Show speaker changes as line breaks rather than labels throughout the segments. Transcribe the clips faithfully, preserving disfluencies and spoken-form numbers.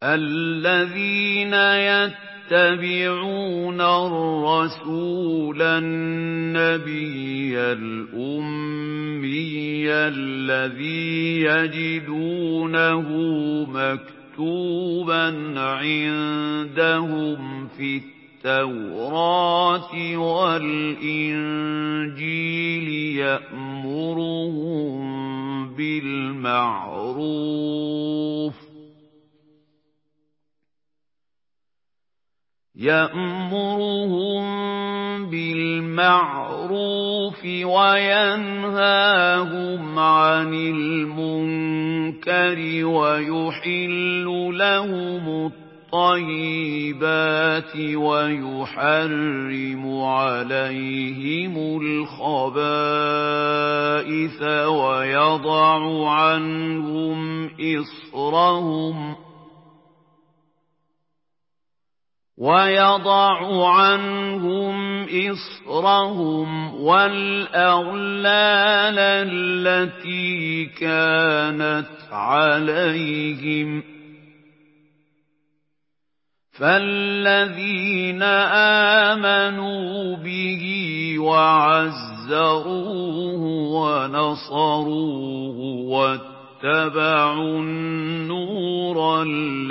الذين يتبعون الرسول النبي الأمي الذي يجدونه مكتوبا عندهم في التوراة والإنجيل يأمرهم بالمعروف يأمرهم بالمعروف وينهاهم عن المنكر ويحل لهم الطيبات ويحرم عليهم الخبائث ويضع عنهم إصرهم ويضع عنهم إصرهم والأغلال التي كانت عليهم فالذين آمنوا به وعزروه ونصروه واتبعوا النور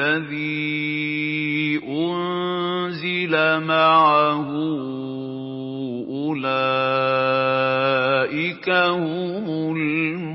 الذي أنزل معه أولئك هم المفلحون